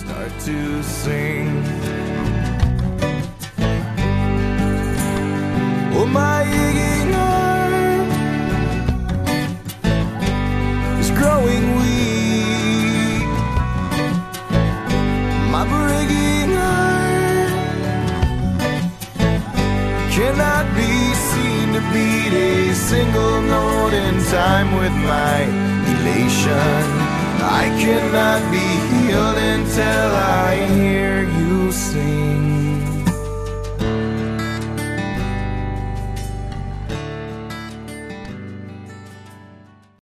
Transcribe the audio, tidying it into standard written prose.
start to sing. Oh, my aching heart is growing weak. My breaking heart cannot be seen to beat a single note in time with my elation. I cannot be healed until I